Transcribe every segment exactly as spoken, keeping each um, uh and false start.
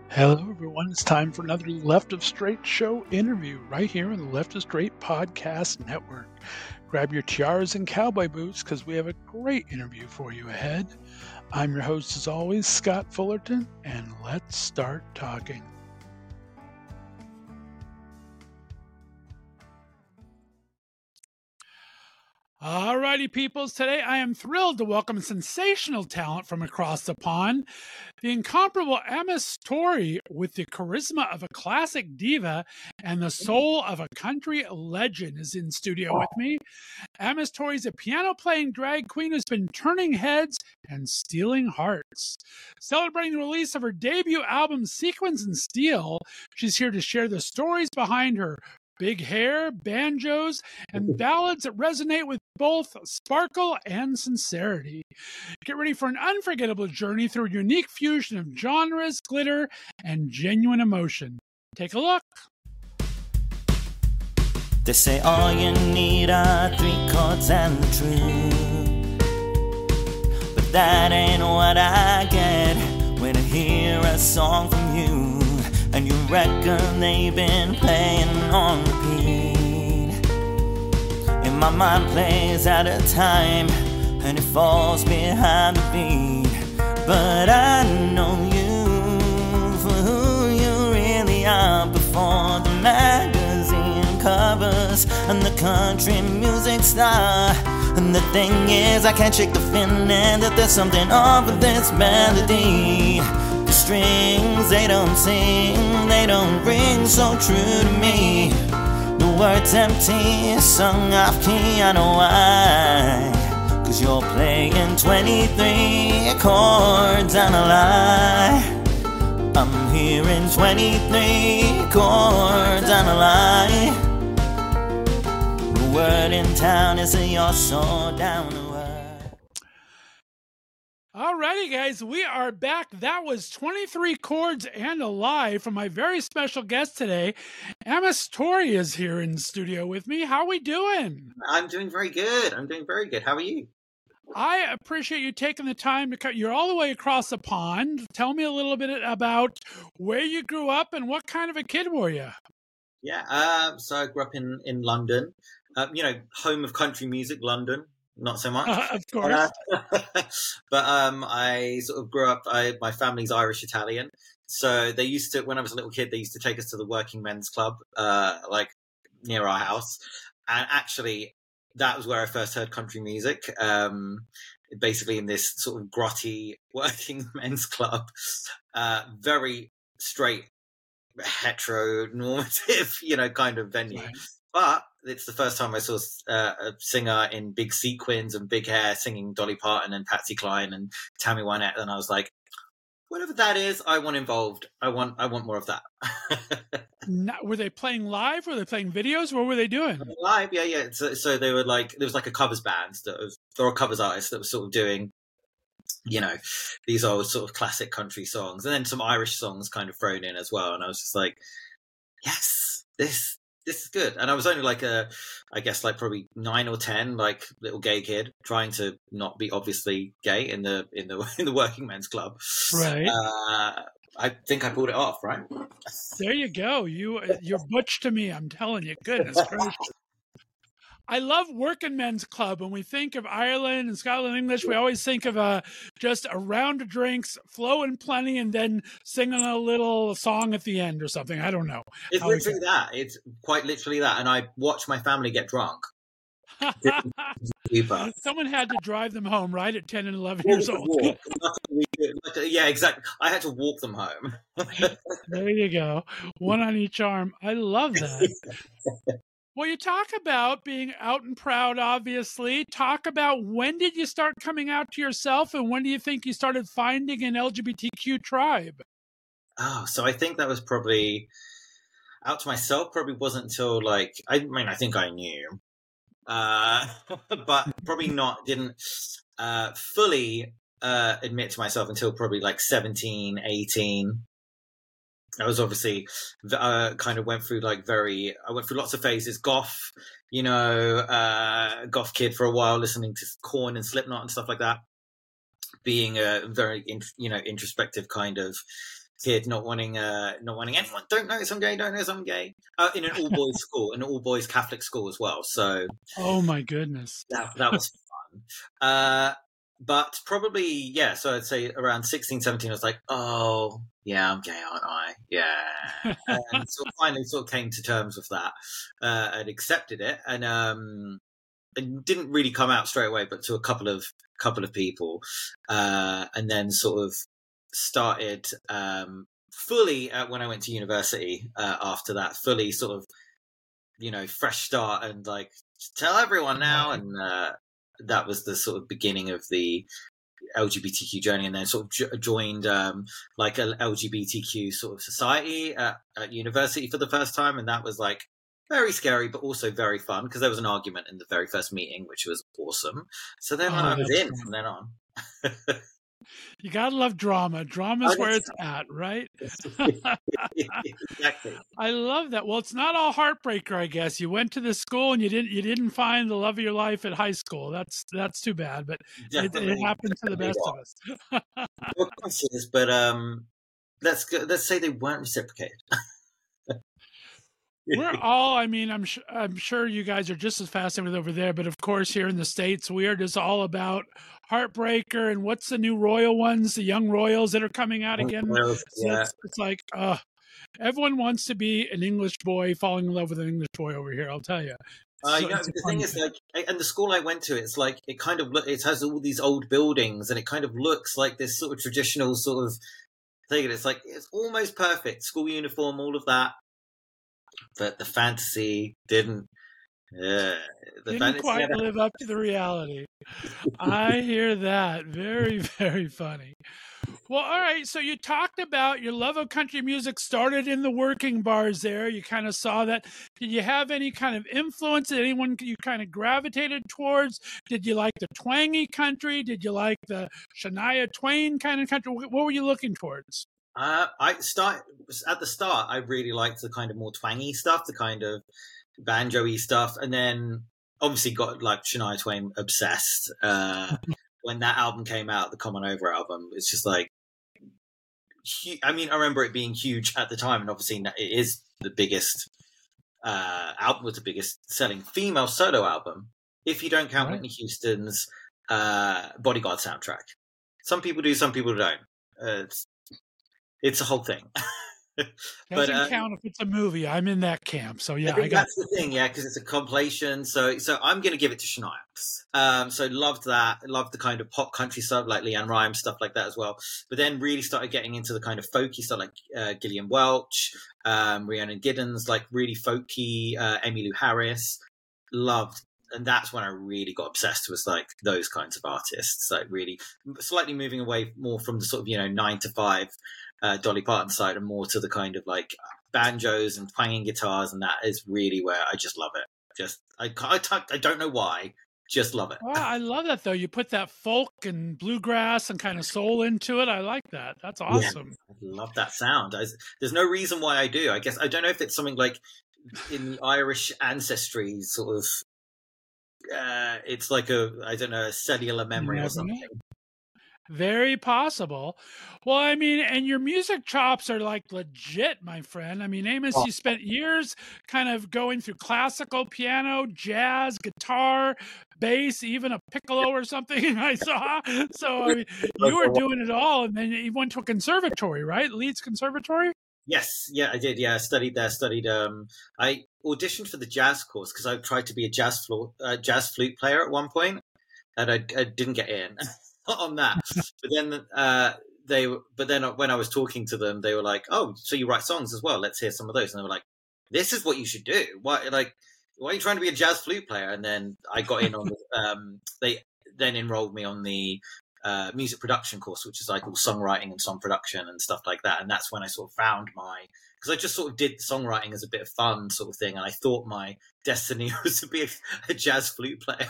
Hello, everyone. It's time for another Left of Straight show interview right here on the Left of Straight Podcast Network. Grab your tiaras and cowboy boots because we have a great interview for you ahead. I'm your host, as always, Scott Fullerton, and let's start talking. Alrighty, peoples. Today I am thrilled to welcome sensational talent from across the pond. The incomparable Emma Story, with the charisma of a classic diva and the soul of a country legend, is in studio with me. Emma Story is a piano-playing drag queen who's been turning heads and stealing hearts. Celebrating the release of her debut album, Sequins and Steel, she's here to share the stories behind her big hair, banjos, and ballads that resonate with both sparkle and sincerity. Get ready for an unforgettable journey through a unique fusion of genres, glitter, and genuine emotion. Take a look. They say all you need are three chords and the truth, but that ain't what I get when I hear a song from you. And you reckon they've been playing on repeat. And my mind plays out of time, and it falls behind the beat. But I know you for who you really are before the magazine covers and the country music star. And the thing is, I can't shake the feeling that there's something off with this melody. The strings, they don't sing, they don't ring so true to me. The words empty, sung off key, I know why. Cause you're playing twenty-three chords and a lie. I'm hearing twenty-three chords and a lie. The word in town is that you're so down to earth. Alrighty, guys, we are back. That was twenty-three chords and a lie from my very special guest today. Emma Story is here in the studio with me. How are we doing? I'm doing very good. I'm doing very good. How are you? I appreciate you taking the time to cut. You're all the way across the pond. Tell me a little bit about where you grew up and what kind of a kid were you? Yeah, uh, so I grew up in, in London. Um, you know, home of country music, London. Not so much, uh, of course. Uh, but um, I sort of grew up. I, my family's Irish Italian, so they used to. When I was a little kid, they used to take us to the Working Men's Club, uh, like near our house. And actually, that was where I first heard country music. Um, basically, in this sort of grotty working men's club, uh, very straight, heteronormative, you know, kind of venue. Right. But it's the first time I saw uh, a singer in big sequins and big hair singing Dolly Parton and Patsy Cline and Tammy Wynette, and I was like, whatever that is, I want involved. I want, I want more of that. Not, were they playing live? Were they playing videos? What were they doing? Live, yeah, yeah. So, so they were like, there was like a covers band that was, there were covers artists that were sort of doing, you know, these old sort of classic country songs, and then some Irish songs kind of thrown in as well. And I was just like, yes, this. This is good. And I was only like a, I guess like probably nine or ten, like little gay kid trying to not be obviously gay in the in the in the working men's club. Right. Uh, I think I pulled it off. Right. There you go. You you're butch to me. I'm telling you. Goodness gracious. I love working men's club. When we think of Ireland and Scotland English, we always think of a, just a round of drinks, flowing plenty, and then singing a little song at the end or something. I don't know. It's literally that. It's quite literally that. And I watch my family get drunk. Someone had to drive them home, right, at ten and eleven years old. Yeah, exactly. I had to walk them home. There you go. One on each arm. I love that. Well, you talk about being out and proud, obviously. Talk about when did you start coming out to yourself, and when do you think you started finding an L G B T Q tribe? Oh, so I think that was probably out to myself. Probably wasn't until like, I mean, I think I knew, uh, but probably not, didn't uh, fully uh, admit to myself until probably like seventeen, eighteen. I was obviously uh, kind of went through like very, I went through lots of phases, goth, you know, uh, goth kid for a while, listening to Korn and Slipknot and stuff like that. Being a very, you know, introspective kind of kid not wanting uh not wanting anyone, don't notice I'm gay, don't notice I'm gay, uh, in an all boys school, an all boys Catholic school as well. So oh my goodness, that that was fun. Uh, but probably yeah. So I'd say around sixteen, seventeen, I was like, oh yeah, I'm gay, aren't I? Yeah, and so finally sort of came to terms with that uh, and accepted it, and um, and didn't really come out straight away, but to a couple of couple of people, uh, and then sort of started um, fully uh, when I went to university. Uh, after that, fully sort of, you know, fresh start and like tell everyone now, and uh, that was the sort of beginning of the L G B T Q journey, and then sort of jo- joined um, like an L G B T Q sort of society at, at university for the first time, and that was like very scary, but also very fun because there was an argument in the very first meeting, which was awesome. So then oh, I was in from then on. You gotta love drama. Drama's where it's at, right? Exactly. I love that. Well, it's not all heartbreaker, I guess. You went to the school and you didn't you didn't find the love of your life at high school. That's that's too bad, but it, it happens to the best of us. Of course it is, but um, let's go, let's say they weren't reciprocated. We're all, I mean, I'm sure, I'm sure you guys are just as fascinated over there, but of course here in the States, we are just all about Heartbreaker and what's the new Royal ones, the young Royals that are coming out again. Royals, so yeah. it's, it's like, uh, everyone wants to be an English boy falling in love with an English boy over here, I'll tell you. Uh, So you know, it's a the fun thing is, thing. like, and the school I went to, it's like it kind of look, it has all these old buildings, and it kind of looks like this sort of traditional sort of thing. And it's like it's almost perfect, school uniform, all of that. But the fantasy didn't. Yeah, the Didn't fantasy quite never- live up to the reality. I hear that. Very, very funny. Well, all right. So you talked about your love of country music started in the working bars there. You kind of saw that. Did you have any kind of influence that anyone you kind of gravitated towards? Did you like the twangy country? Did you like the Shania Twain kind of country? What were you looking towards? Uh, I start at the start. I really liked the kind of more twangy stuff, the kind of banjo-y stuff, and then obviously got like Shania Twain obsessed. Uh, when that album came out, the Come On Over album, it's just like, hu- I mean, I remember it being huge at the time, and obviously it is the biggest uh, album, was the biggest selling female solo album, if you don't count Right. Whitney Houston's uh, Bodyguard soundtrack. Some people do, some people don't. Uh, it's It's a whole thing. Doesn't uh, count if it's a movie. I'm in that camp. So yeah, I think I got that's the thing, yeah, because it's a compilation. So, so I'm going to give it to Shania. Um, so loved that. Loved the kind of pop country stuff like Leanne Rimes, stuff like that as well. But then really started getting into the kind of folky stuff like uh, Gillian Welch, um, Rhiannon Giddens, like really folky. Uh, Emmylou Harris, loved. And that's when I really got obsessed with like those kinds of artists, like really slightly moving away more from the sort of, you know, nine to five uh, Dolly Parton side and more to the kind of like banjos and twanging guitars. And that is really where I just love it. Just, I, I, I don't know why, just love it. Wow, I love that though. You put that folk and bluegrass and kind of soul into it. I like that. That's awesome. Yeah, I love that sound. I, there's no reason why I do. I guess, I don't know if it's something like in the Irish ancestry sort of, uh, it's like a, I don't know, a cellular memory or something. Very possible. Well, I mean, and your music chops are like legit, my friend. I mean, Amos, you spent years kind of going through classical piano, jazz, guitar, bass, even a piccolo or something I saw. So, I mean, you were doing it all. And then you went to a conservatory, right? Leeds Conservatory? Yes, yeah, I did. Yeah, I studied there. Studied. Um, I auditioned for the jazz course because I tried to be a jazz flute, uh, jazz flute player at one point, and I, I didn't get in on that. But then uh, they, but then when I was talking to them, they were like, "Oh, so you write songs as well? Let's hear some of those." And they were like, "This is what you should do. Why, like, why are you trying to be a jazz flute player?" And then I got in on the. Um, they then enrolled me on the. Uh, music production course, which is like all songwriting and song production and stuff like that. And that's when I sort of found my, because I just sort of did songwriting as a bit of fun sort of thing. And I thought my destiny was to be a, a jazz flute player.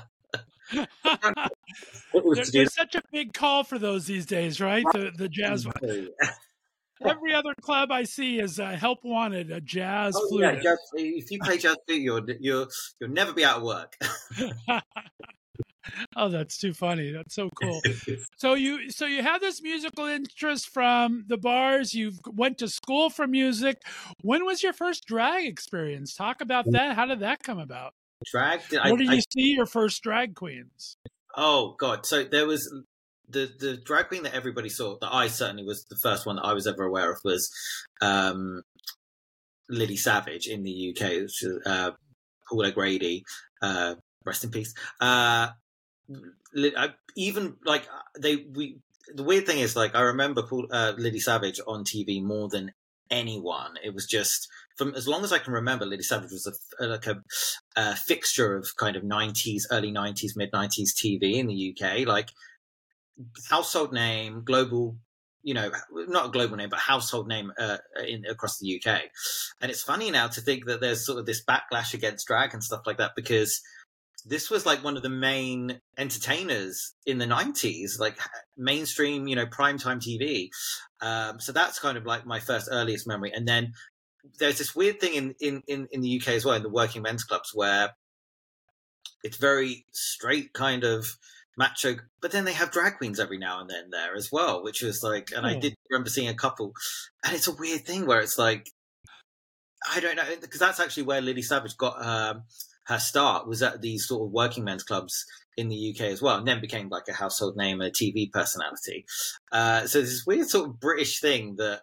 there, there's such a big call for those these days, right? The the jazz. Every other club I see is uh, help wanted, a jazz oh, flute. Yeah, jazz, if you play jazz flute, you'll, you'll, you'll never be out of work. Oh, that's too funny. That's so cool. So you so you have this musical interest from the bars. You went to school for music. When was your first drag experience? Talk about that. How did that come about? Drag? Did Where I, did I, you see your first drag queens? oh God! So there was the the drag queen that everybody saw. That I certainly was the first one that I was ever aware of was um, Lily Savage in the U K. Which is, uh, Paul O'Grady, uh, rest in peace. Uh, I, even like they we the weird thing is like I remember Paul, uh, Lily Savage on T V more than anyone. It was just from as long as I can remember, Lily Savage was a, like a, a fixture of kind of nineties, early nineties, mid nineties T V in the U K, like household name, global, you know, not a global name, but household name uh, in across the U K. And it's funny now to think that there's sort of this backlash against drag and stuff like that, because this was like one of the main entertainers in the nineties, like mainstream, you know, primetime T V. Um, so that's kind of like my first earliest memory. And then there's this weird thing in, in, in, in the U K as well, in the working men's clubs, where it's very straight kind of macho, but then they have drag queens every now and then there as well, which was like, and oh. I did remember seeing a couple, and it's a weird thing where it's like, I don't know, because that's actually where Lily Savage got her, her start, was at these sort of working men's clubs in the U K as well, and then became like a household name and a T V personality. Uh, so this weird sort of British thing that,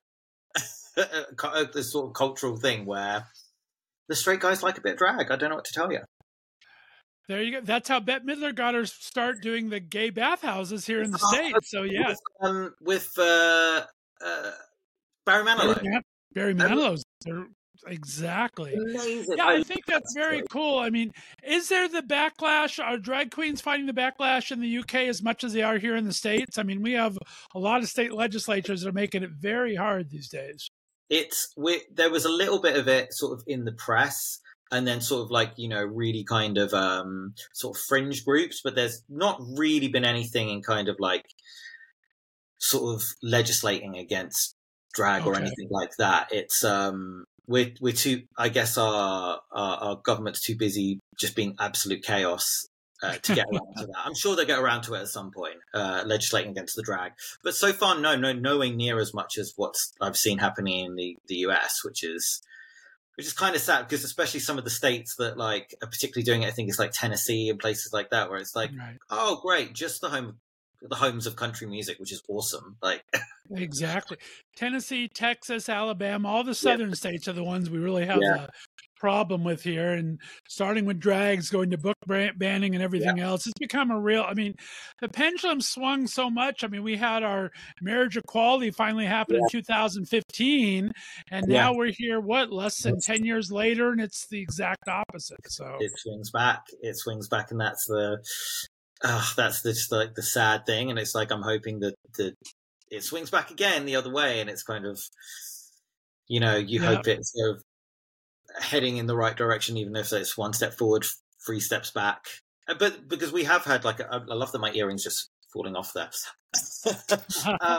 this sort of cultural thing where the straight guys like a bit of drag. I don't know what to tell you. There you go. That's how Bette Midler got her start doing the gay bathhouses here in the States. So, yeah. With, um, with uh, uh, Barry Manilow. Barry, Barry Manilow's. Exactly. Amazing. Yeah, I think that's very cool. I mean, is there the backlash? Are drag queens fighting the backlash in the U K as much as they are here in the States? I mean, we have a lot of state legislatures that are making it very hard these days. It's we, there was a little bit of it sort of in the press, and then sort of like, you know, really kind of um, sort of fringe groups, but there's not really been anything in kind of like sort of legislating against drag okay. or anything like that. It's um, we're we're too, I guess our, our our government's too busy just being absolute chaos uh, to get around to that. I'm sure they'll get around to it at some point, uh, legislating against the drag. But so far, no, no, nowhere near as much as what I've seen happening in the, the U S, which is which is kind of sad, because especially some of the states that like are particularly doing it, I think it's like Tennessee and places like that, where it's like, right. oh, great, just the home, the homes of country music, which is awesome. Like exactly, Tennessee, Texas, Alabama, all the southern yeah. states are the ones we really have yeah. a problem with here. And starting with drags, going to book banning and everything yeah. else, it's become a real. I mean, the pendulum swung so much. I mean, we had our marriage equality finally happen yeah. in two thousand fifteen, and now yeah. we're here. What, less than ten years later, and it's the exact opposite. So it swings back. It swings back, and that's the. Uh, that's the, just like the sad thing, and it's like I'm hoping that the it swings back again the other way, and it's kind of, you know, you yeah. hope it's sort of heading in the right direction, even if it's one step forward, three steps back. But because we have had like, a, I love that my earrings just falling off there. um,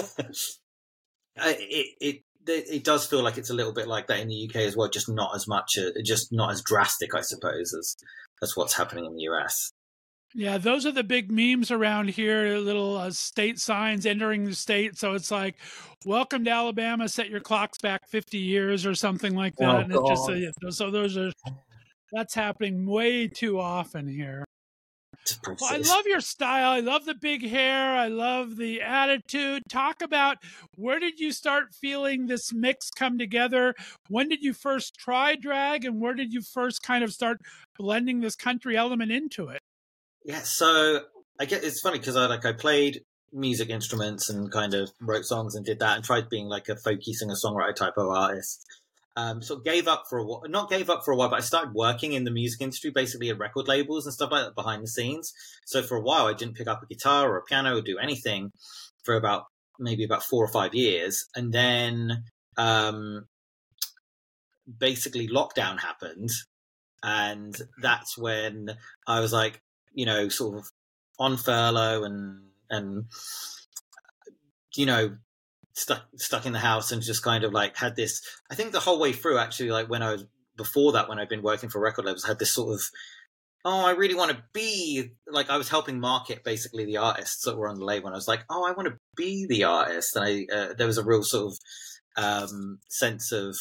it, it it does feel like it's a little bit like that in the U K as well, just not as much, uh, just not as drastic, I suppose, as as what's happening in the U S. Yeah, those are the big memes around here, little uh, state signs entering the state. So it's like, welcome to Alabama, set your clocks back fifty years or something like that. Oh, and it's just, uh, so those are, that's happening way too often here. Well, I love your style. I love the big hair. I love the attitude. Talk about, where did you start feeling this mix come together? When did you first try drag, and where did you first kind of start blending this country element into it? Yeah, so I get it's funny because I like I played music instruments and kind of wrote songs and did that, and tried being like a folky singer songwriter type of artist. Um, so gave up for a while, not gave up for a while, but I started working in the music industry, basically at record labels and stuff like that behind the scenes. So for a while, I didn't pick up a guitar or a piano or do anything for about maybe about four or five years, and then um, basically lockdown happened, and that's when I was like, you know, sort of on furlough and, and, you know, stuck, stuck in the house, and just kind of like had this, I think the whole way through, actually, like when I was, before that, when I'd been working for record labels, I had this sort of oh, I really want to be, like, I was helping market basically the artists that were on the label. And I was like, oh, I want to be the artist. And I, uh, there was a real sort of um, sense of,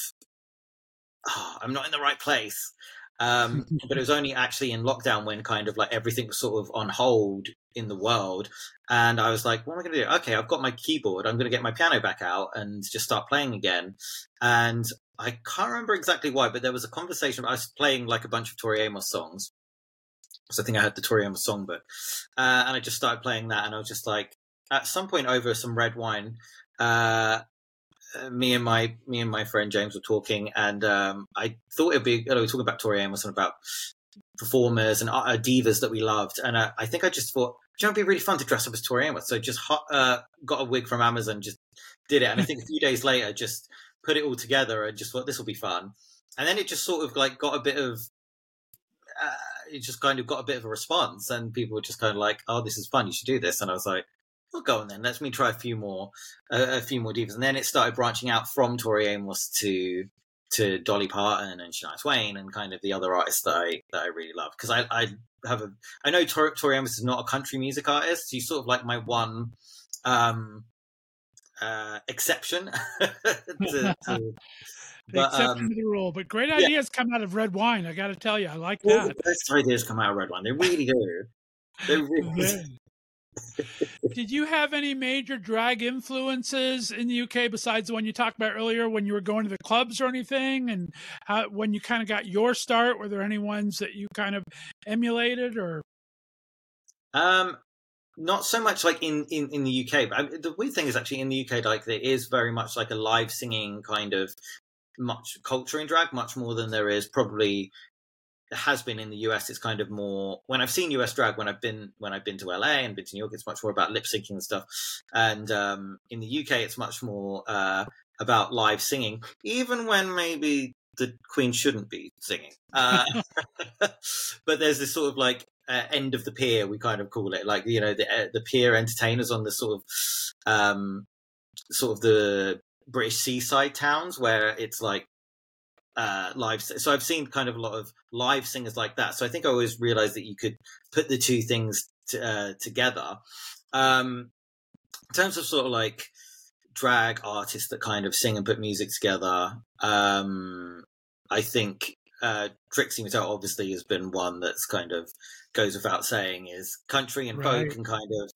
oh, I'm not in the right place. Um, but it was only actually in lockdown when kind of like everything was sort of on hold in the world. And I was like, what am I going to do? Okay, I've got my keyboard. I'm going to get my piano back out and just start playing again. And I can't remember exactly why, but there was a conversation. I was playing like a bunch of Tori Amos songs. So I think I had the Tori Amos songbook. Uh, and I just started playing that. And I was just like, at some point over some red wine, uh, me and my me and my friend James were talking, and um, I thought it'd be, you know, we were talking about Tori Amos and about performers and uh, divas that we loved, and uh, I think I just thought, you know, it'd be really fun to dress up as Tori Amos. So just hot, uh, got a wig from Amazon, just did it, and I think a few days later, just put it all together and just thought this will be fun. And then it just sort of like got a bit of, uh, it just kind of got a bit of a response, and people were just kind of like, "Oh, this is fun. You should do this." And I was like, well, go on then. Let me try a few more, uh, a few more divas, and then it started branching out from Tori Amos to to Dolly Parton and Shania Twain and kind of the other artists that I that I really love. Because I I have a I know Tori, Tori Amos is not a country music artist. She's sort of like my one um, uh, exception. to, to, The but, exception um, to the rule, but great yeah. ideas come out of red wine. I got to tell you, I like All that. the best ideas come out of red wine. They really do. They really do. Did you have any major drag influences in the U K besides the one you talked about earlier when you were going to the clubs or anything? And how, when you kind of got your start, were there any ones that you kind of emulated or? Um, not so much like in, in, in the U K, but I mean, the weird thing is actually in the U K, like there is very much like a live singing kind of much culture in drag, much more than there is probably has been in the U S. It's kind of more, when I've seen U S drag, when I've been when I've been to L A and been to New York, it's much more about lip syncing and stuff. And um, in the U K, it's much more uh, about live singing, even when maybe the Queen shouldn't be singing. Uh, but there's this sort of like uh, end of the pier, we kind of call it, like, you know, the uh, the pier entertainers on the sort of um, sort of the British seaside towns where it's like uh live. So I've seen kind of a lot of live singers like that. So I think I always realized that you could put the two things to, uh, together. Um in terms of sort of like drag artists that kind of sing and put music together, um I think uh Trixie Mattel obviously has been one that's kind of goes without saying, is country and Right. folk and kind of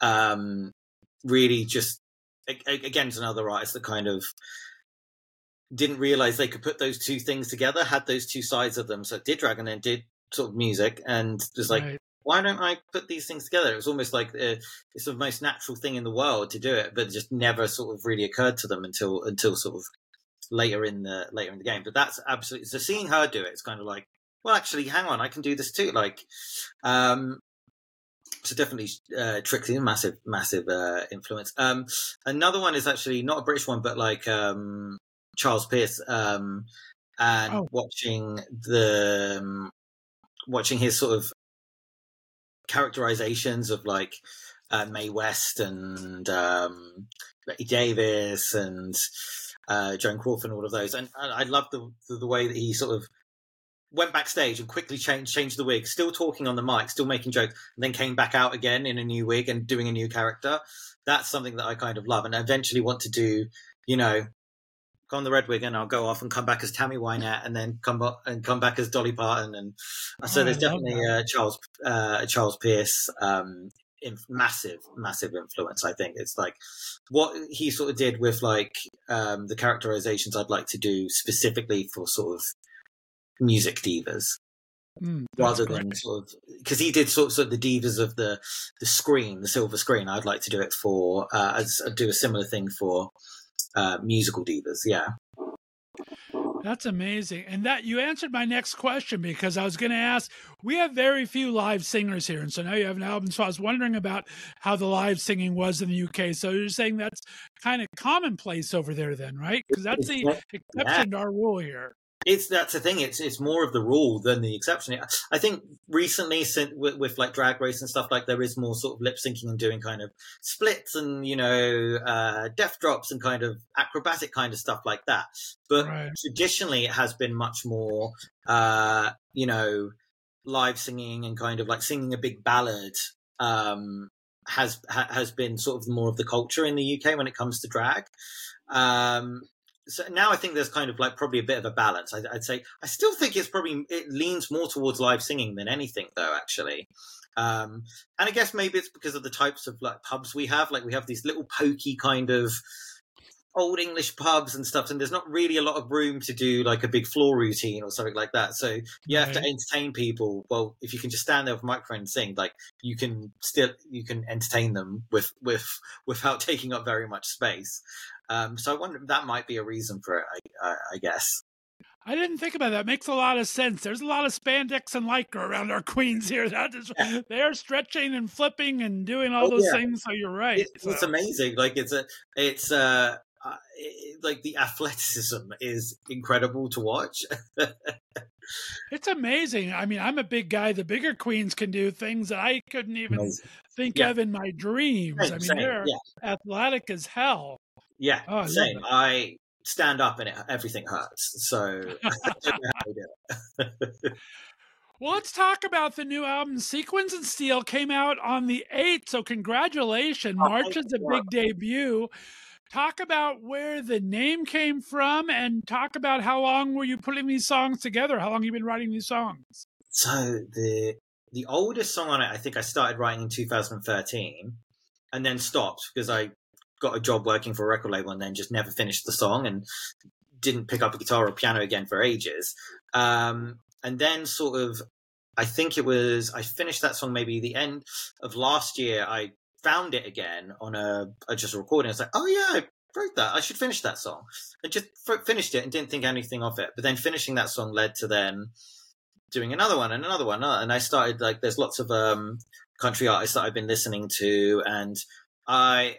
um really just again is another artist that kind of didn't realize they could put those two things together, had those two sides of them. So it did drag and then did sort of music, and was like, Right. why don't I put these things together? It was almost like uh, it's the most natural thing in the world to do it, but it just never sort of really occurred to them until until sort of later in the later in the game. But that's absolutely, so seeing her do it, it's kind of like, well, actually, hang on, I can do this too. Like, um, so definitely uh, Trixie, massive, massive uh, influence. Um, another one is actually not a British one, but like um, Charles Pierce, um, and Oh. watching the um, watching his sort of characterizations of like uh, Mae West and um, Betty Davis and uh, Joan Crawford and all of those, and, and I love the, the the way that he sort of went backstage and quickly changed changed the wig, still talking on the mic, still making jokes, and then came back out again in a new wig and doing a new character. That's something that I kind of love, and I eventually want to do, you know, go on the red wig and I'll go off and come back as Tammy Wynette and then come up and come back as Dolly Parton. And so Oh, there's I love definitely uh, Charles uh, Charles Pierce, um, in, massive massive influence. I think it's like what he sort of did with like um, the characterizations I'd like to do specifically for sort of music divas, Mm, that's rather great. than sort of, because he did sort of, sort of the divas of the the screen, the silver screen. I'd like to do it for uh, as do a similar thing for uh, musical divas. Yeah. That's amazing. And that you answered my next question, because I was going to ask, we have very few live singers here. And so now you have an album. So I was wondering about how the live singing was in the U K. So you're saying that's kind of commonplace over there then, right? Because that's the exception to our rule here. It's that's the thing. It's it's more of the rule than the exception. I think recently, since with, with like Drag Race and stuff, like there is more sort of lip syncing and doing kind of splits and, you know, uh, death drops and kind of acrobatic kind of stuff like that. But Right. traditionally, it has been much more, uh, you know, live singing and kind of like singing a big ballad um, has ha, has been sort of more of the culture in the U K when it comes to drag. Um, so now I think there's kind of like probably a bit of a balance. I, I'd say I still think it's probably it leans more towards live singing than anything, though. Actually, um, and I guess maybe it's because of the types of like pubs we have. Like we have these little pokey kind of old English pubs and stuff, and there's not really a lot of room to do like a big floor routine or something like that. So you have Right. to entertain people. Well, if you can just stand there with a microphone and sing, like you can still you can entertain them with with without taking up very much space. Um, so I wonder if that might be a reason for it. I, I, I guess. I didn't think about that. Makes a lot of sense. There's a lot of spandex and lycra around our queens here. That is, Yeah. they're stretching and flipping and doing all Oh, those yeah. things. So you're right. It's, it's So- amazing. Like it's a it's uh, uh it, like the athleticism is incredible to watch. It's amazing. I mean, I'm a big guy. The bigger queens can do things that I couldn't even Amazing. think Yeah. of in my dreams. Same, I mean, same, they're yeah. athletic as hell. Yeah, Oh, I love same. it. I stand up and it, everything hurts. So I don't know how to do it. Well, let's talk about the new album. Sequins and Steel came out on the eighth, so congratulations. Oh, March thank is a you. big debut. Talk about where the name came from and talk about how long were you putting these songs together? How long have you been writing these songs? So the the oldest song on it, I think I started writing in two thousand thirteen, and then stopped because I got a job working for a record label, and then just never finished the song and didn't pick up a guitar or piano again for ages. Um, and then sort of, I think it was I finished that song maybe the end of last year. I found it again on a, a just a recording. I was like, oh yeah, I wrote that. I should finish that song. I just f- finished it and didn't think anything of it. But then finishing that song led to then doing another one and another one. And I started like, there's lots of um, country artists that I've been listening to, and I,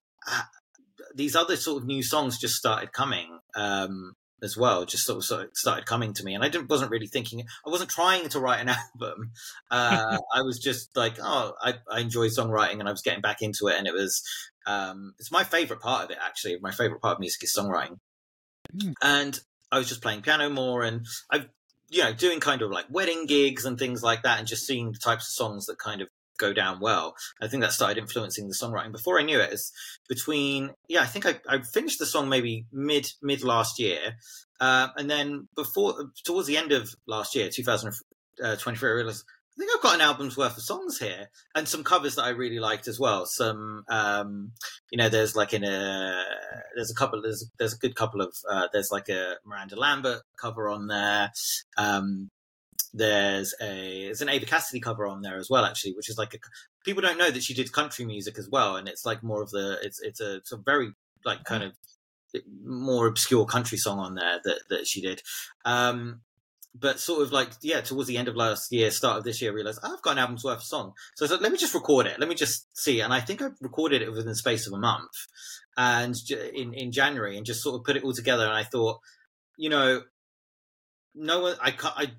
I these other sort of new songs just started coming um, as well. Just sort of, sort of started coming to me, and I didn't wasn't really thinking. I wasn't trying to write an album. Uh, I was just like, oh, I, I enjoy songwriting, and I was getting back into it, and it was um, it's my favorite part of it actually. My favorite part of music is songwriting, Mm. and I was just playing piano more, and I've you know doing kind of like wedding gigs and things like that, and just seeing the types of songs that kind of go down well. I think that started influencing the songwriting. Before I knew it, it's between yeah, I think I, I finished the song maybe mid mid last year, uh, and then before towards the end of last year, two thousand twenty-three, I realized I think I've got an album's worth of songs here, and some covers that I really liked as well. Some, um, you know, there's like in a there's a couple there's there's a good couple of uh, there's like a Miranda Lambert cover on there. Um, There's a there's an Ava Cassidy cover on there as well, actually, which is like a, people don't know that she did country music as well, and it's like more of the it's it's a it's a very like kind of more obscure country song on there that that she did. Um, but sort of like yeah, towards the end of last year, start of this year, I realized oh, I've got an album's worth of song, so I thought let me just record it, let me just see, and I think I recorded it within the space of a month, and in in January, and just sort of put it all together, and I thought, you know, no one I can't I.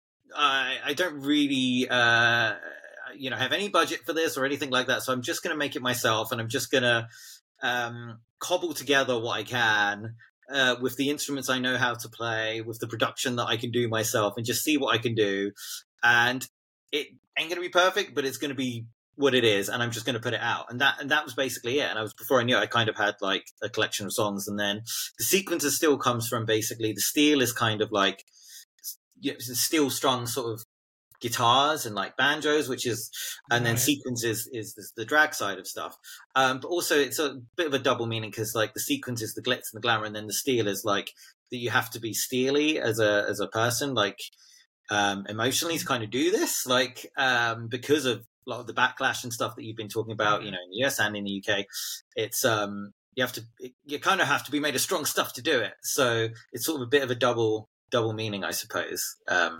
I, I don't really, uh, you know, have any budget for this or anything like that. So I'm just going to make it myself, and I'm just going to um, cobble together what I can uh, with the instruments I know how to play, with the production that I can do myself, and just see what I can do. And it ain't going to be perfect, but it's going to be what it is, and I'm just going to put it out. And that and that was basically it. And I was before I knew it, I kind of had like a collection of songs, and then the sequencer still comes from basically the steel is kind of like. Yeah, steel strung sort of guitars and like banjos, which is, and then Right. sequence is, is the, the drag side of stuff. Um, but also it's a bit of a double meaning because like the sequence is the glitz and the glamour, and then the steel is like that you have to be steely as a as a person, like um, emotionally to kind of do this, like um, because of a lot of the backlash and stuff that you've been talking about, you know, in the U S and in the U K. It's um, you have to, you kind of have to be made of strong stuff to do it. So it's sort of a bit of a double. double meaning, I suppose. Um,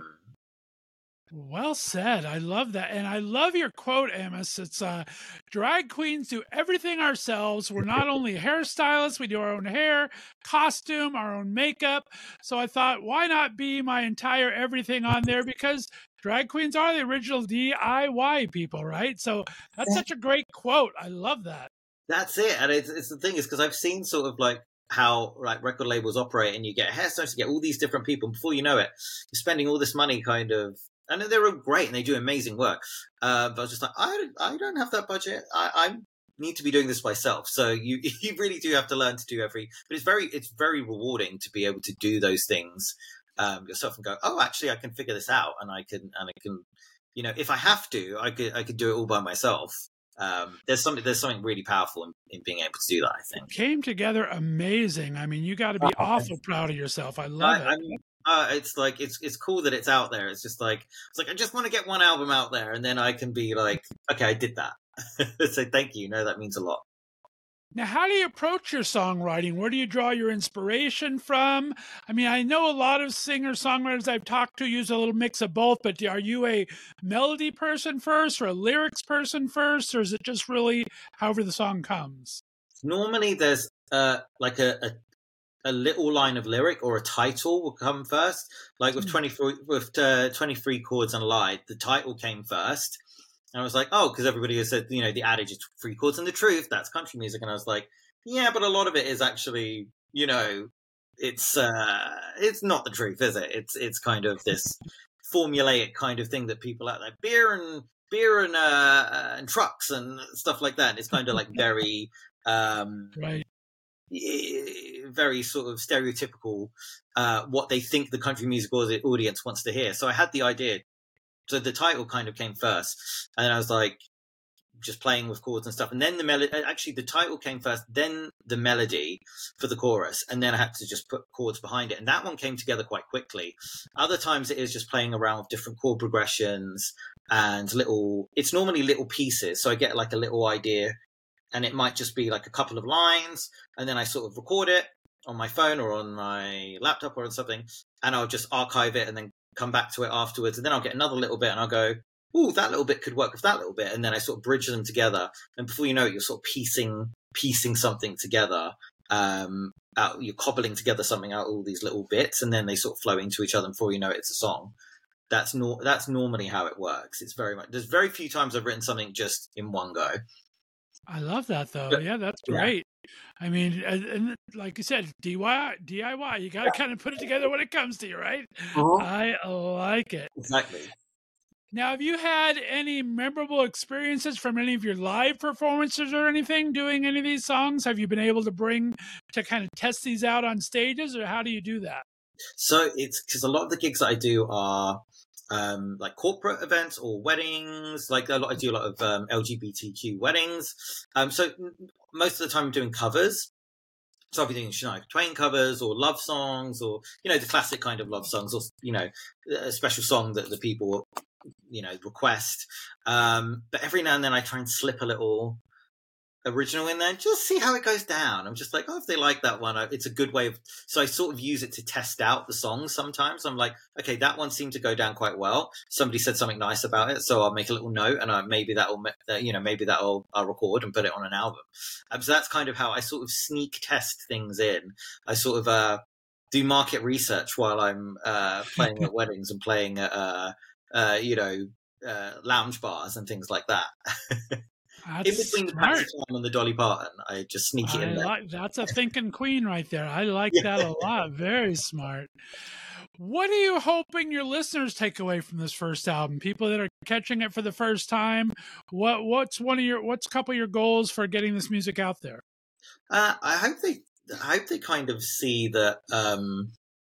Well said. I love that. And I love your quote, Amos. It's uh, drag queens do everything ourselves. We're not only hairstylists, we do our own hair, costume, our own makeup. So I thought, why not be my entire everything on there? Because drag queens are the original D I Y people, right? So that's such a great quote. I love that. that's it. And it's, it's the thing is because I've seen sort of like how like record labels operate, and you get hairstylists, you get all these different people, and before you know it, you're spending all this money kind of and they're all great and they do amazing work. Uh, but I was just like, I, I don't have that budget. I, I need to be doing this myself. So you, you really do have to learn to do every, but it's very, it's very rewarding to be able to do those things um, yourself and go, oh, actually I can figure this out. And I can, and I can, you know, if I have to, I could, I could do it all by myself. Um, there's something, there's something really powerful in, in being able to do that, I think. It came together amazing. I mean, you got to be Oh, awful proud of yourself. I love I, it. I mean, uh, it's like it's it's cool that it's out there. It's just like it's like I just want to get one album out there, and then I can be like, okay, I did that. So thank you. No, that means a lot. Now, how do you approach your songwriting? Where do you draw your inspiration from? I mean, I know a lot of singer-songwriters I've talked to use a little mix of both, but are you a melody person first or a lyrics person first, or is it just really however the song comes? Normally, there's uh, like a, a a little line of lyric or a title will come first. Like with twenty-three with uh, twenty-three chords and a lie, the title came first. And I was like, oh, because everybody has said, you know, the adage is three chords and the truth. That's country music. And I was like, yeah, but a lot of it is actually, you know, it's uh, it's not the truth, is it? It's it's kind of this formulaic kind of thing that people out there, beer and beer and uh, uh, and trucks and stuff like that. It's kind of like very um, right. very sort of stereotypical uh, what they think the country music audience wants to hear. So I had the idea. So the title kind of came first, and I was like, just playing with chords and stuff. And then the melody, actually the title came first, then the melody for the chorus. And then I had to just put chords behind it. And that one came together quite quickly. Other times it is just playing around with different chord progressions and little, it's normally little pieces. So I get like a little idea, and it might just be like a couple of lines. And then I sort of record it on my phone or on my laptop or on something. And I'll just archive it and then come back to it afterwards. And then I'll get another little bit and I'll go, oh, that little bit could work with that little bit. And then I sort of bridge them together. And before you know it, you're sort of piecing, piecing something together. Um, out, you're cobbling together something out, all these little bits, and then they sort of flow into each other. And before you know it, it's a song. That's no, that's normally how it works. It's very much, there's very few times I've written something just in one go. I love that though. But, yeah, that's yeah. great. I mean, and, and like you said, D I Y, D I Y, you got to yeah. kind of put it together when it comes to you, right? Uh-huh. I like it. Exactly. Now, have you had any memorable experiences from any of your live performances or anything doing any of these songs? Have you been able to bring to kind of test these out on stages, or how do you do that? So it's because a lot of the gigs that I do are um, like corporate events or weddings. Like a lot, I do a lot of um, L G B T Q weddings. Um, so most of the time I'm doing covers. So I'll be doing Shania Twain covers or love songs or, you know, the classic kind of love songs or, you know, a special song that the people, you know, request. Um, but every now and then I try and slip a little original in there, just see how it goes down. I'm just like, oh, if they like that one, it's a good way of, so I sort of use it to test out the songs sometimes. I'm like, okay, that one seemed to go down quite well. Somebody said something nice about it, so I'll make a little note, and I, maybe that'll, you know, maybe that'll I'll record and put it on an album. Um, so that's kind of how I sort of sneak test things in. I sort of uh, do market research while I'm uh, playing at weddings and playing at, uh, uh, you know, uh, lounge bars and things like that. That's in between the smart. Patsy Cline and the Dolly Parton, I just sneak it I in there. Like, that's a thinking queen right there. I like Yeah. that a lot. Very smart. What are you hoping your listeners take away from this first album? People that are catching it for the first time. What what's one of your what's a couple of your goals for getting this music out there? Uh, I hope they, I hope they kind of see that um,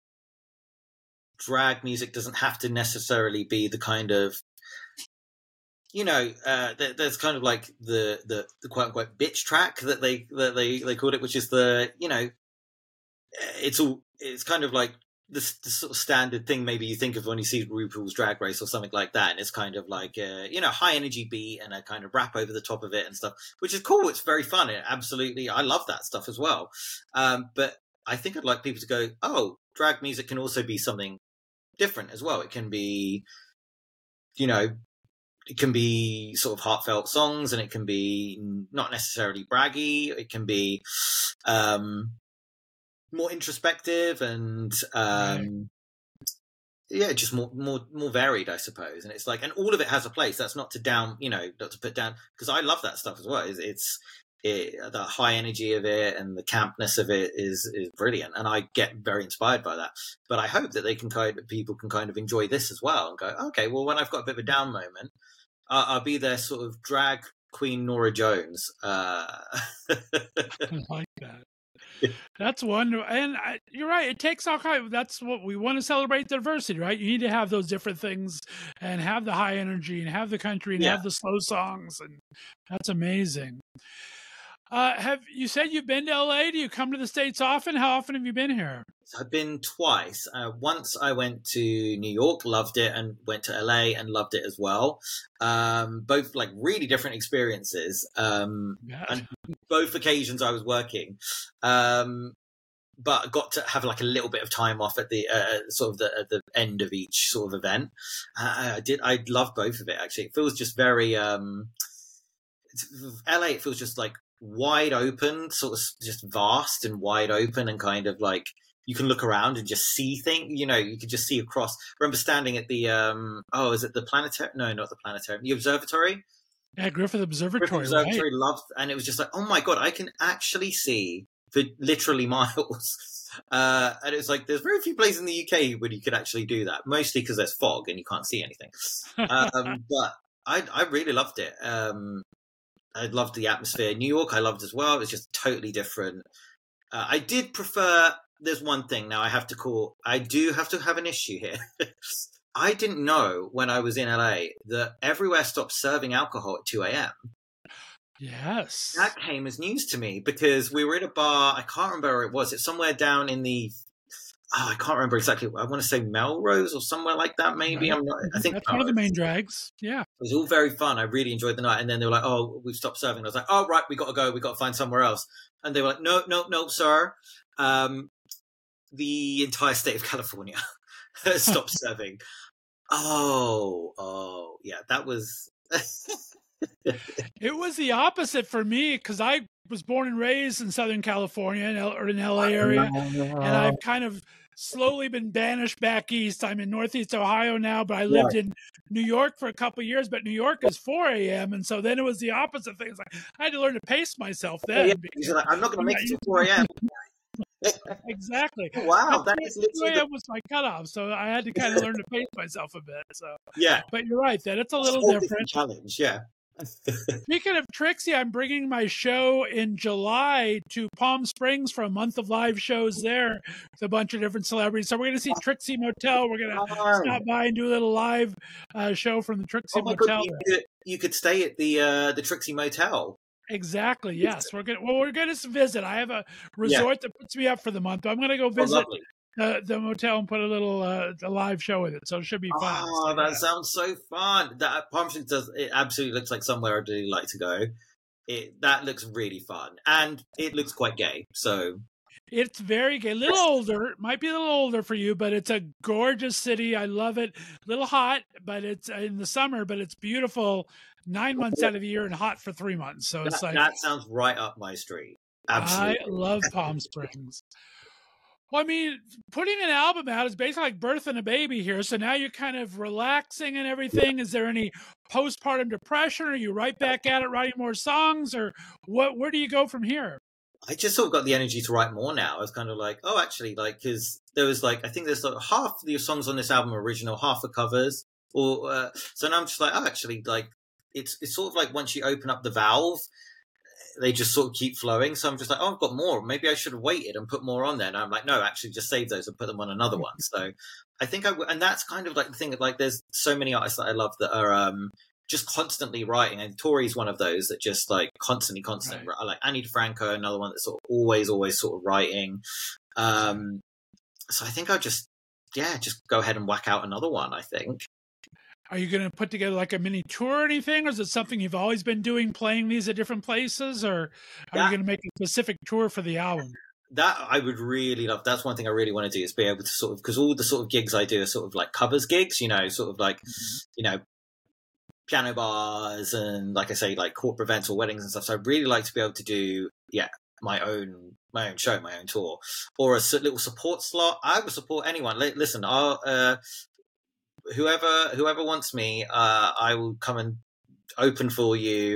drag music doesn't have to necessarily be the kind of, you know, uh, there's kind of like the, the, the quote unquote bitch track that they, that they, they called it, which is the, you know, it's all, it's kind of like the, the sort of standard thing maybe you think of when you see RuPaul's Drag Race or something like that. And it's kind of like, a, you know, high energy beat and a kind of rap over the top of it and stuff, which is cool. It's very fun. It absolutely, I love that stuff as well. Um, but I think I'd like people to go, oh, drag music can also be something different as well. It can be, you know, it can be sort of heartfelt songs, and it can be not necessarily braggy. It can be um, more introspective and um, right. yeah, just more, more, more varied, I suppose. And it's like, and all of it has a place. That's not to down, you know, not to put down, because I love that stuff as well. It's, it's it, the high energy of it and the campness of it is is brilliant, and I get very inspired by that. But I hope that they can kind of people can kind of enjoy this as well and go, okay, well, when I've got a bit of a down moment, uh, I'll be their sort of drag queen Nora Jones. Uh... I like that. That's wonderful, and I, you're right. It takes all kind. Of, that's what we want to celebrate diversity, right? You need to have those different things, and have the high energy, and have the country, and Yeah. have the slow songs, and that's amazing. Uh, have you said you've been to L A? Do you come to the States often? How often have you been here? I've been twice. Uh, once I went to New York, loved it, and went to L A and loved it as well. Um, both like really different experiences. Um, Yeah. and both occasions I was working, um, but got to have like a little bit of time off at the uh, sort of the, at the end of each sort of event. Uh, I did. I love both of it actually. It feels just very um, L A. It feels just like wide open, sort of just vast and wide open, and kind of like you can look around and just see things. You know, you could just see across. I remember standing at the um, oh, is it the planetarium? No, not the planetarium. The observatory. Yeah, Griffith Observatory. Griffith Observatory, right? loved, and it was just like, oh my god, I can actually see for literally miles. Uh, and it was like, there's very few places in the U K where you could actually do that. Mostly because there's fog and you can't see anything. Um, but I, I really loved it. Um, I loved the atmosphere. New York, I loved as well. It was just totally different. Uh, I did prefer. There's one thing now I have to call. I do have to have an issue here. I didn't know when I was in L A that everywhere stopped serving alcohol at two a.m. Yes. That came as news to me because we were in a bar. I can't remember where it was. It's somewhere down in the. Oh, I can't remember exactly. I want to say Melrose or somewhere like that. Maybe Right. I'm not. I think That's one of the main drags. Yeah. it was all very fun. I really enjoyed the night. And then they were like, "Oh, we've stopped serving." I was like, "Oh, right, we got to go. We got to find somewhere else." And they were like, "No, no, no, sir. Um, the entire state of California stopped serving." Oh, oh, yeah, that was. It was the opposite for me because I was born and raised in Southern California in L- or in the L A area, and I've kind of slowly been banished back east. I'm in Northeast Ohio now, but I lived in New York for a couple of years. But New York is four a.m. and so then it was the opposite thing. It's like I had to learn to pace myself then. Yeah, because- you're like, I'm not going to make it Yeah, to four a.m. exactly. Wow, that is two literally. a.m. The, was my cutoff, so I had to kind of learn to pace myself a bit. So, yeah, but you're right that it's a little whole different. challenge. Yeah. Speaking of Trixie, I'm bringing my show in July to Palm Springs for a month of live shows there with a bunch of different celebrities. So we're going to see Trixie Motel. We're going to stop by and do a little live uh, show from the Trixie Oh my Motel. God, you, could, you could stay at the uh, the Trixie Motel. Exactly. Yes, we're going. Well, we're going to visit. I have a resort that puts me up for the month. But I'm going to go Oh, visit lovely. the, the motel and put a little uh, a live show with it. So it should be fun. Oh, So, that yeah. sounds so fun. That Palm Springs does. It absolutely looks like somewhere I'd really like to go. It that looks really fun, and it looks quite gay. So It's very gay. A little older. Might be a little older for you, but it's a gorgeous city. I love it. A little hot, but it's in the summer, but it's beautiful nine months out of the year and hot for three months. So it's that, like, that sounds right up my street. Absolutely. I love Palm Springs. Well, I mean, putting an album out is basically like birthing a baby here. So now you're kind of relaxing and everything. Is there any postpartum depression? Are you right back at it writing more songs, or what? Where do you go from here? I just sort of got the energy to write more now. I was kind of like, oh, actually, like, because there was like, I think there's like half the songs on this album are original, half are covers. Or uh, so now I'm just like, oh, actually, like, it's it's sort of like once you open up the valve, they just sort of keep flowing. So I'm just like, oh, I've got more. Maybe I should have waited and put more on there. And I'm like, no, actually, just save those and put them on another one. So I think I, w- and that's kind of like the thing. Like, there's so many artists that I love that are um just constantly writing. And Tori's one of those that just like constantly, constantly. Right. I like Annie DeFranco, another one that's sort of always, always sort of writing. Um, so I think I'll just, yeah, just go ahead and whack out another one. I think. Are you going to put together like a mini tour or anything? Or is it something you've always been doing, playing these at different places? Or are Yeah. you going to make a specific tour for the album? That I would really love. That's one thing I really want to do is be able to sort of, because all the sort of gigs I do are sort of like covers gigs, you know, sort of like, you know, piano bars and like I say, like corporate events or weddings and stuff. So I'd really like to be able to do, yeah, my own, my own show, my own tour, or a s- little support slot. I would support anyone. Li- Listen, I'll, uh, whoever, whoever wants me, uh, I will come and open for you.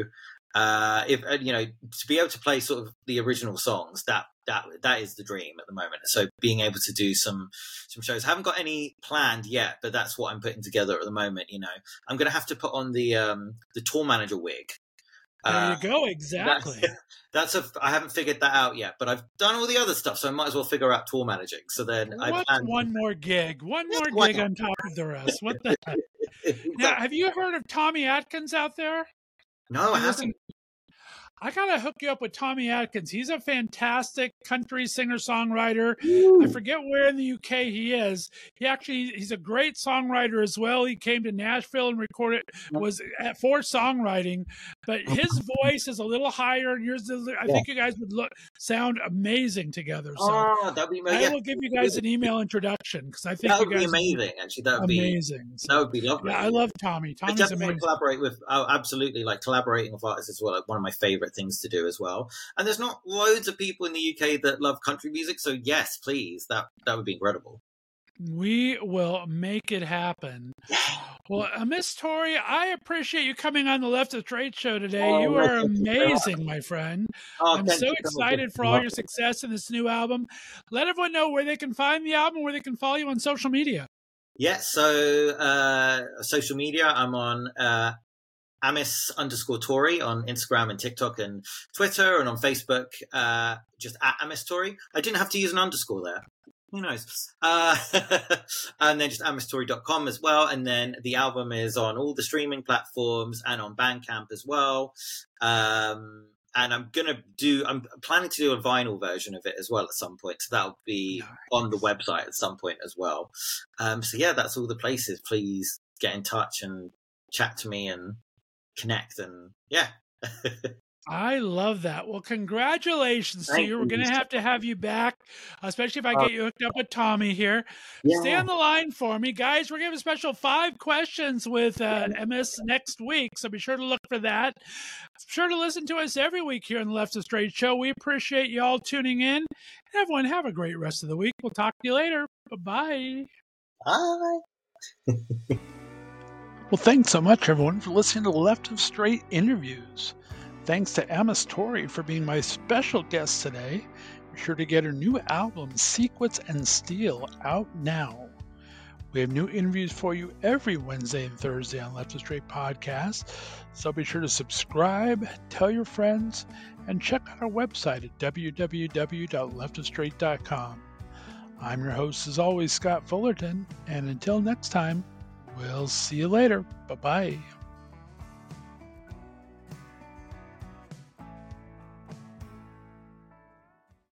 uh, if uh, you know, to be able to play sort of the original songs, that that that is the dream at the moment. So being able to do some some shows, haven't got any planned yet, but that's what I'm putting together at the moment. You know, I'm going to have to put on the um, the tour manager wig. There Uh, you go. Exactly. That's, that's a. I haven't figured that out yet, but I've done all the other stuff, so I might as well figure out tour managing. So then I What's plan one more gig? One Yeah, more why gig not? on top of the rest. What the heck? Now, have you heard of Tommy Atkins out there? No, I You listen- haven't. I gotta hook you up with Tommy Atkins. He's a fantastic country singer-songwriter. I forget where in the U K he is. He actually he's a great songwriter as well. He came to Nashville and recorded was at, for songwriting, but his voice is a little higher. And yours, is, I think you guys would look sound amazing together. So Oh, that'd be I amazing. will give you guys an email introduction because I think That you would be guys amazing. Actually, that would be amazing. So, that would be lovely. yeah, I love Tommy. I Tommy's definitely amazing. collaborate with. Oh, absolutely, like collaborating with artists as well. Like one of my favorite things to do as well. And there's not loads of people in the U K that love country music, so yes, please, that that would be incredible. We will make it happen. Well, uh, Miss Tori, I appreciate you coming on the Left of Straight show today. Oh, you well, are thank you very much. amazing, my friend. Oh, I'm thank so you so much. excited for all your success in this new album. Let everyone know where they can find the album, where they can follow you on social media. Yeah, so uh, social media, I'm on uh, Amis underscore Tori on Instagram and TikTok and Twitter, and on Facebook, uh, just at Amis Tori. I didn't have to use an underscore there. Who knows? Uh, and then just amis tori dot com as well. And then the album is on all the streaming platforms and on Bandcamp as well. Um, and I'm going to do, I'm planning to do a vinyl version of it as well at some point. So that'll be Nice. on the website at some point as well. Um, so yeah, that's all the places. Please get in touch and chat to me and connect. And yeah. I love that. Well, congratulations to Thank you. We're you. going to have to have you back, especially if I Oh. get you hooked up with Tommy here. Stay Yeah. on the line for me. Guys, we're going to have a special five questions with uh, M S next week, so be sure to look for that. Be sure to listen to us every week here on the Left of Straight show. We appreciate you all tuning in. And everyone, have a great rest of the week. We'll talk to you later. Bye-bye. Bye. Well, thanks so much, everyone, for listening to the Left of Straight interviews. Thanks to Amis Tori for being my special guest today. Be sure to get her new album, Sequence and Steel, out now. We have new interviews for you every Wednesday and Thursday on Left of Straight Podcast, so be sure to subscribe, tell your friends, and check out our website at w w w dot left of straight dot com. I'm your host, as always, Scott Fullerton, and until next time, we'll see you later. Bye-bye.